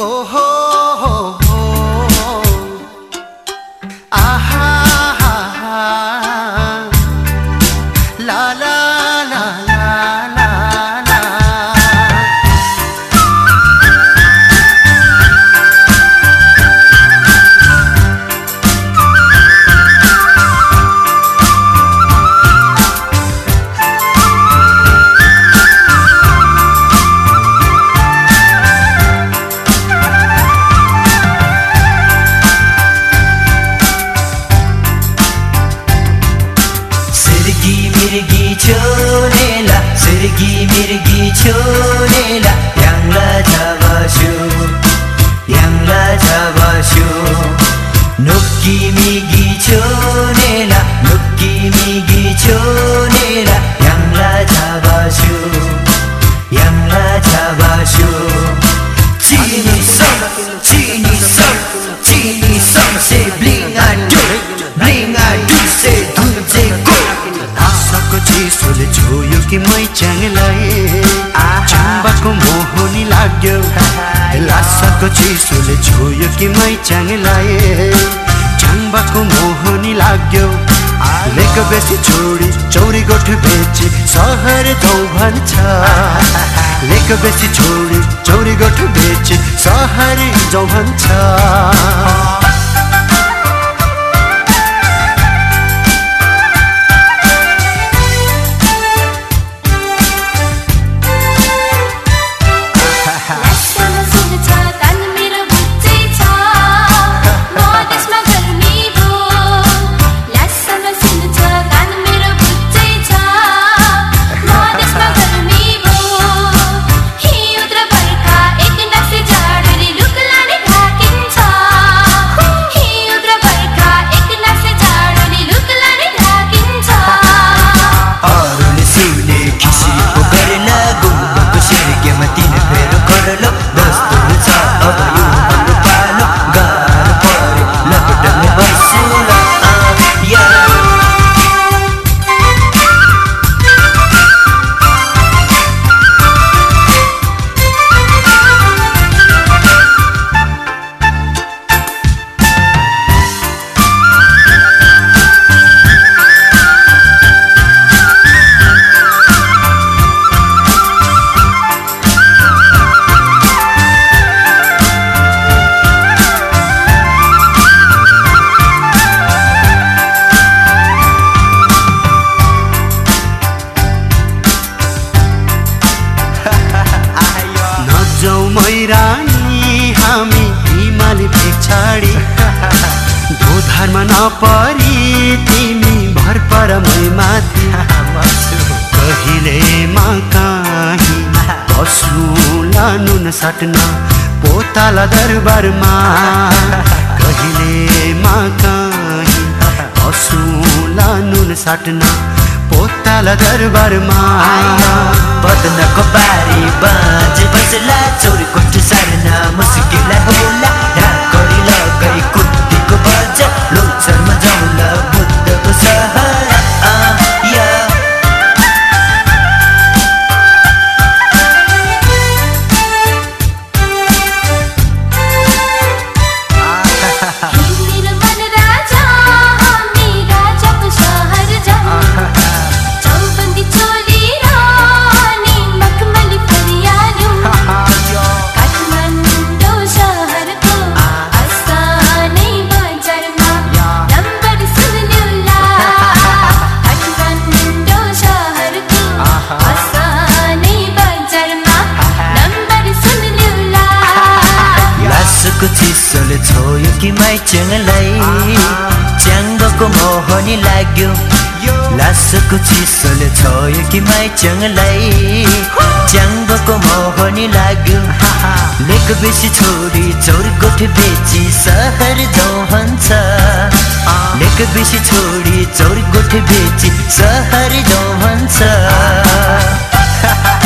ओहो आहा ला ला ला ला ला ला Sirgi mirgi cholela Yangla javashu Yangla javashu Nukki migi cholela Nukki migi cholela Yangla javashu Yangla javashu Chini song Say bling I do Say dunje go आशाको चिसोले छोयो कि मै च्याङलाई चुम्बाको मोहनी लाग्यो लासाको चिसोले छोयो कि मै च्याङलाई चुम्बाको मोहनी लाग्यो लेक बेसी छोडी चौरी गोठु बेची सहर जाउँ भन्छ लेक बेसी छोडी चौरी गोठु बेची सहर जाउँ भन्छ रानी हामी हिमाली पिछाडी गोधारमा नपरी तिमी भर पर मै माथि कहिले मा काहीँ बस्नुला नुन सट्न पोताला दरबारमा कहिले मा काहीँ बस्नुला नुन सट्न पोताला दरबारमा बदनको बारी बाँझ बसला चोरी कोठ सार्न मुस्किल होला ढाकरी लगाई कुद्दीको बजार लोचरमा जाउँला बुद्धको सहर चिसोले छोयो कि मै च्याङलाई च्याङ्बको मोहनी लाग्यो लासको चिसोले छोयो कि मै च्याङलाई च्याङ्बको मोहनी लाग्यो लेक बेसी छोडी चौरी गोठ बेची सहर जाउँ भन्छ लेक बेसी छोडी चौरी गोठ बेची सहर जाउँ भन्छ